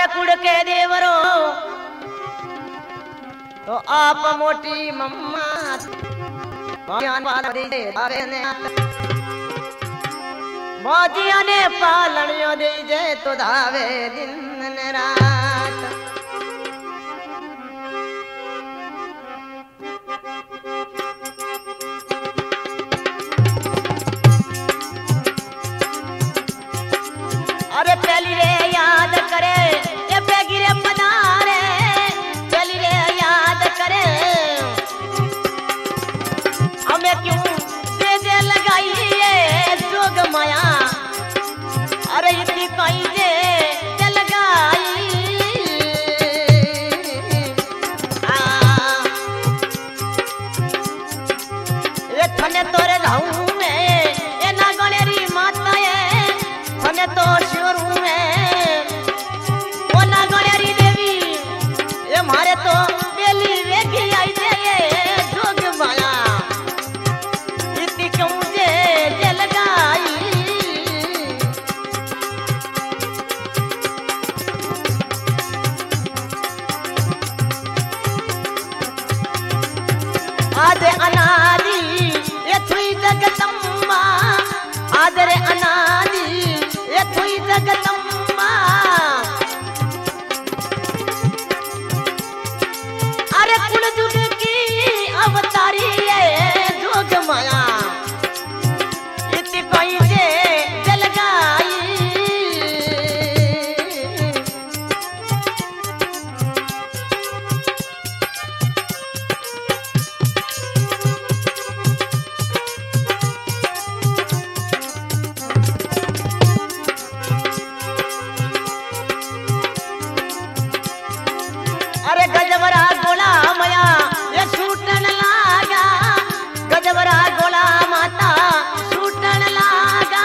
अरे कुड़ के देवरो तो आप मोटी मम्मा मोजिया ने पालनियो दे जे तो धावे दिन ने रात। अरे पहली रे याद करे ये बेगिरे पधारे, पहली रे याद करे हमें क्यों दे लगाई ये जोग माया। अरे इतनी कहीं दे लगाई ये थने तोरे घाऊ में ये ना गणेरी माता है, थने तो शिवरू में वो ना गणेरी देवी ये मारे तो बेली वेगी आई दे ये जोग माया। इतनी क्यों दे लगाई आदे अनादि ये थुई जगदम्बा, आदरे अनादि ये थुई जगदम्बा। अरे कुल जुग की अवतारी ये जोग माया। इतनी कोई दे लगाई अरे गजबरा गोला मया ये छूटन लागा, गजबरा गोला माता छूटन लागा।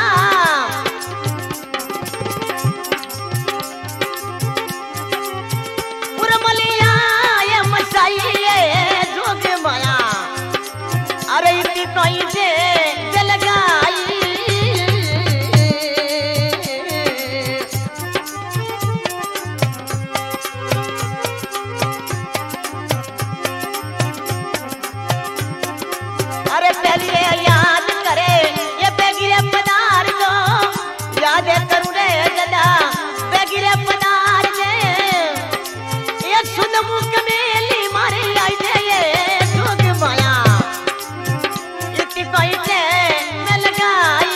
उर्मलिया ये मसाई ये जोग माया। अरे इतनी कोई दे लगाई अरे पहली याद करे ये बेगिरे पदार दो, याद करूं रे जदा बेगिरे पदार दे। ये सुन मुख मेली मारे आई दे ये जोग माया। इतनी कोई दे लगाई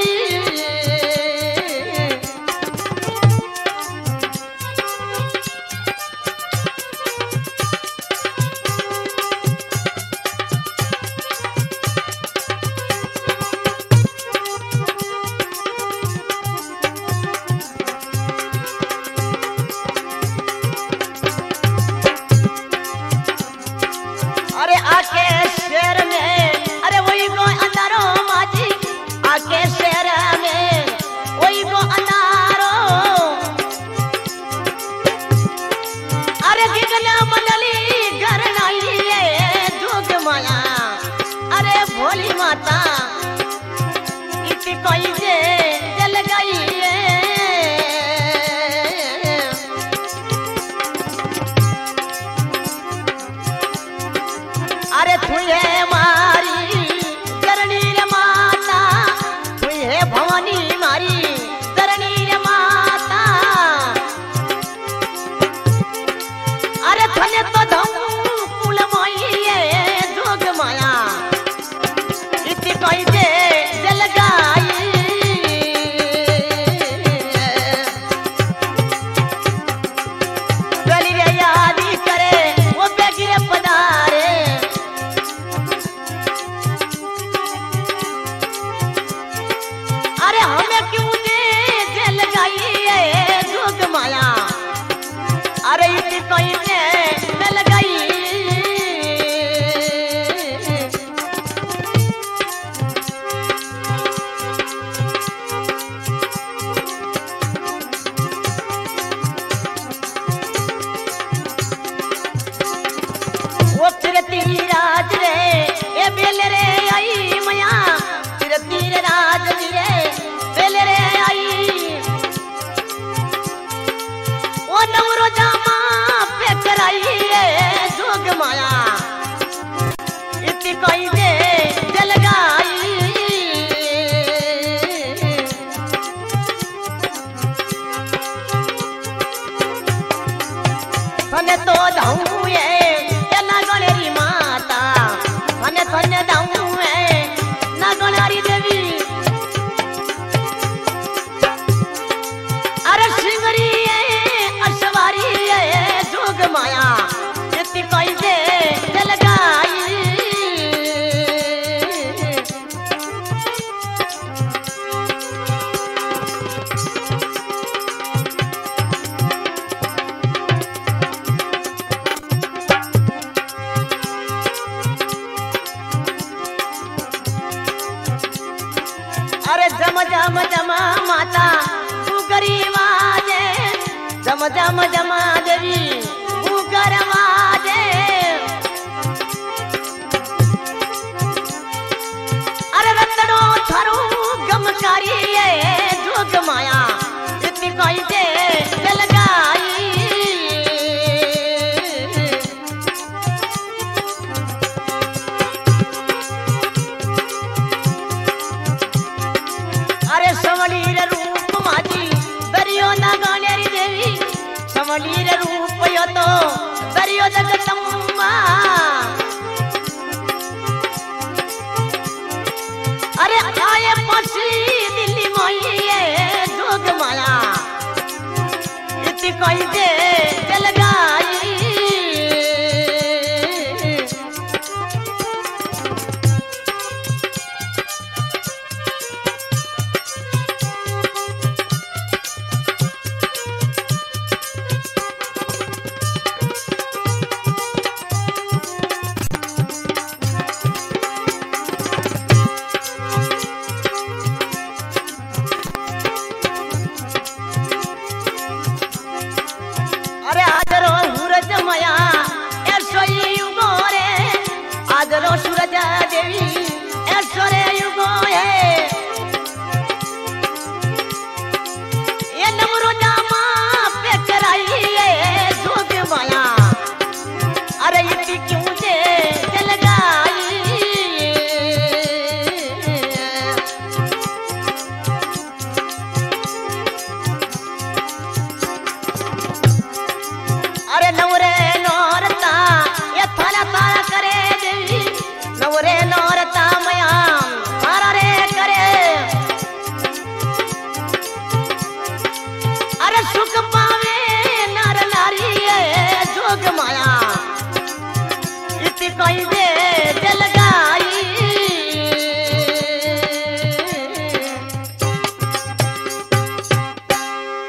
अरे आके शहर में अरे वही को अंधारो माजी, आके शहर में वही को अंधारो। अरे गिगना मंडली घर नहीं है जोग माया। अरे भोली माता इतनी कोई दे लगाई है। अरे तुई है मारी करणी रे माता, तुई है भवानी मारी करणी रे माता। अरे थने तो धऊ कुल माई ये जोग माया। इतनी कोई दे लगाई गली रे यादी करे वो बेगिरे पधारे। अरे हमें क्यों दे लगाई ये जोग माया। अरे इतनी कोई दे लगाई वो फिरती राज रे ये बेल रे आई मया। फिरती रे राज रे बेल रे आई वो नवरो जामा पे कराइए जोग माया इतनी कोई दे जलगाई थने तो दाऊं ये ना गणेरी माता थने थने दाऊं ना गणारी देवी अरे सिंगरी अशवारी जोग माया इतनी कोई दे जलगाई अरे जम जम जमा माता तू गरीबाजे जम जम जमा देवी तू गरवाजे अरे रतड़ो थारू गमकारी जोग माया इतनी कोई दे जलगाई अरे समलीर रूप माझी दरियो ना गाण्यारी देवी समलीर रूप यो तो दरियो जगदम्बा अरे आये पसी दिल्ली मोइए जोग माया इतनी कोई दे जलगाई अरे आजरो सूरज माया ऐश्वर्य युगो रे आजरो सूरज देवी ऐश्वर्य युगो है ये नवरो जामा पे कराइए जोग माया अरे इतनी क्यों दे जलगाई अरे नवरे नौरता ये थाला तारा करे देवी नवरे नौरता मया तारा रे करे अरे सुख पावे नर नारी जोग माया इतनी कोई दे जल